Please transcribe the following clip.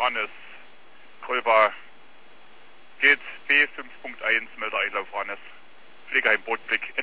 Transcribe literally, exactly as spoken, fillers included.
Ranes. Kolber geht B fünf Punkt eins, Melder Einlauf Ranes. Pflegeheim Bootblick,